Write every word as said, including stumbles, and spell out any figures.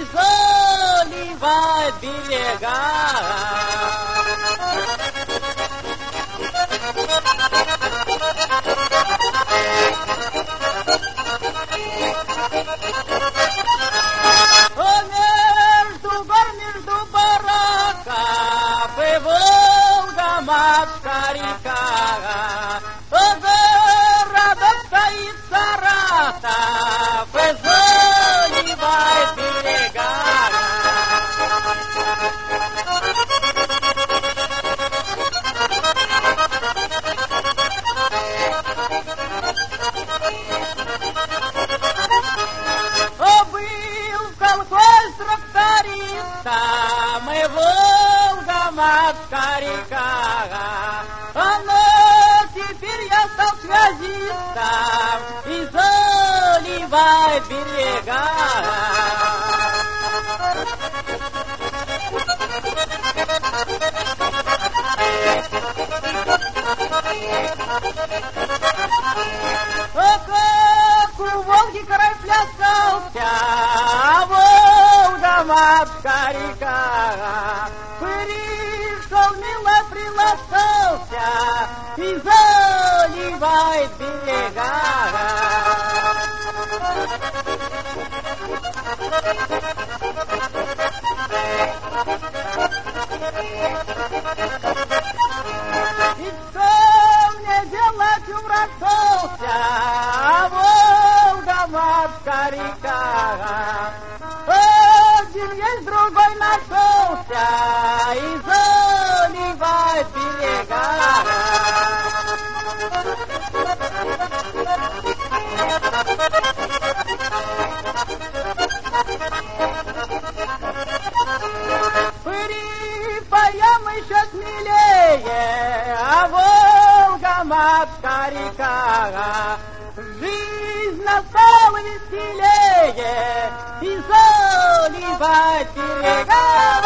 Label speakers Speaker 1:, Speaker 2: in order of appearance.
Speaker 1: и заливает берега. О, между гор, между бараков и Волга, матушка река. О, городом стоит Саратов и заливает берега. Трактористом и Волга, матушка река. Но теперь я стал связистом и заливает берега. О, как у Волги край плясался, а Волга, матушка река. Пришел, мило приласкался и заливает берега. И что мне делать, умрачился, а Волга, матушка река. Один есть, другой нашелся и заливает берега. Припоем еще смелее, а Волга, матушка река. Жизнь настала веселее и заливает берега.